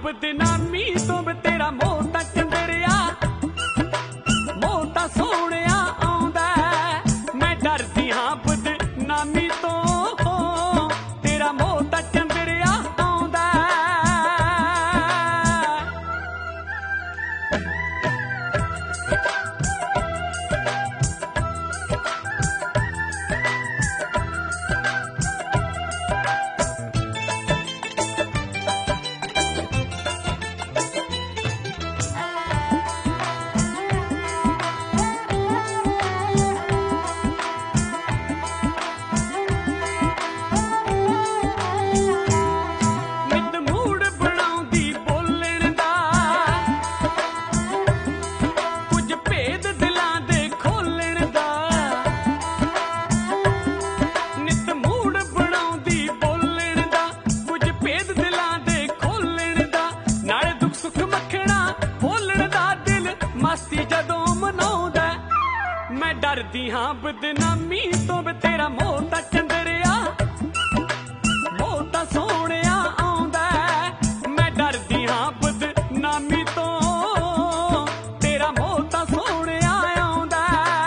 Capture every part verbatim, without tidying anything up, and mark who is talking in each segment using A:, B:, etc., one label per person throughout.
A: ਬਦਨਾਮੀ ਤੋਂ ਵੇ ਤੇਰਾ ਮੋਹ ਤਾਂ ਚੰਦਰਿਆ, ਮੋਹ ਤਾਂ ਸੋਹਣਿਆ ਆਉਂਦਾ। ਮੈਂ ਡਰਦੀ ਹਾਂ ਬਦਨਾਮੀ ਤੋਂ, ਤੇਰਾ ਮੋਹ ਤਾਂ ਚੰਦਰਿਆ ਆਉਂਦਾ। मैं डरदी हाँ बदनामी तो वे तेरा मोह तां चंदरिया, मोह तां सोहणिया आउंदा। मैं डरदी हाँ बदनामी तो, तेरा मोह तां सोहणिया आउंदा।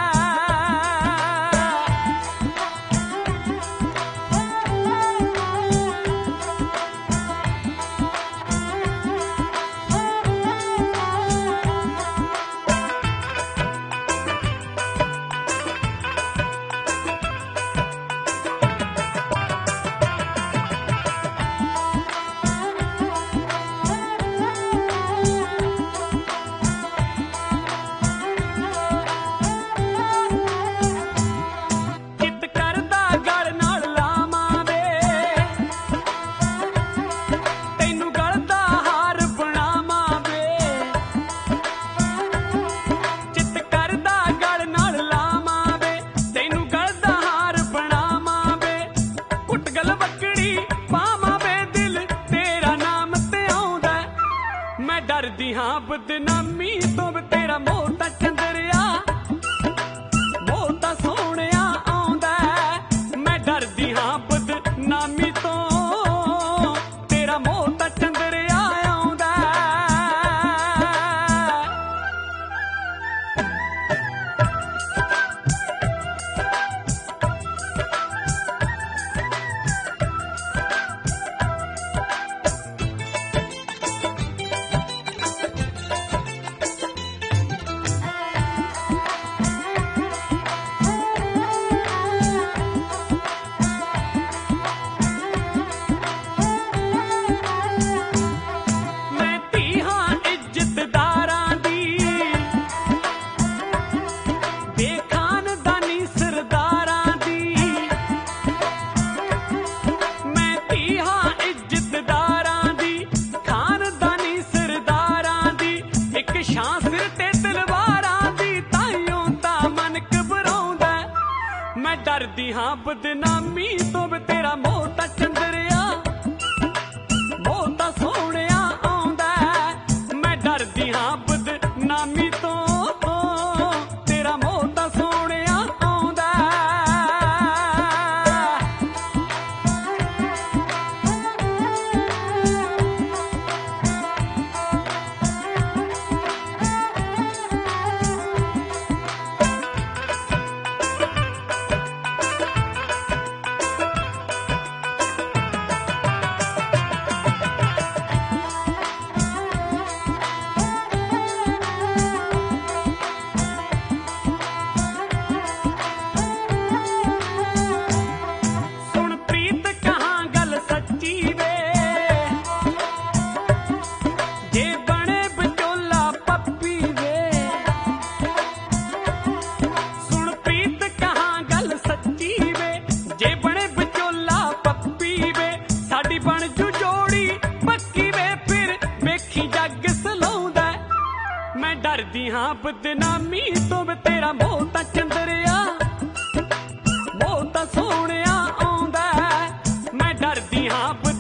A: डरदी हाँ बदनामी तो वे तेरा मोह तां चंदरिया, मोह तां सोहणिया आउंदा। मैं डरदी हाँ बदनामी तो, तेरा मोह तां चंदरिया आउंदा। मैं डरदी हाँ बदनामी तो वे तेरा मोह तां चंदरिया, मोह तां सोहणिया आउंदा। मैं डरदी हाँ बदनामी तो, तेरा मोह तां सोहणिया आउंदा। डरदी हाँ बदनामी तो वे तेरा मोह तां चंदरिया, मोह तां सोहणिया आउंदा। मैं डरदी हाँ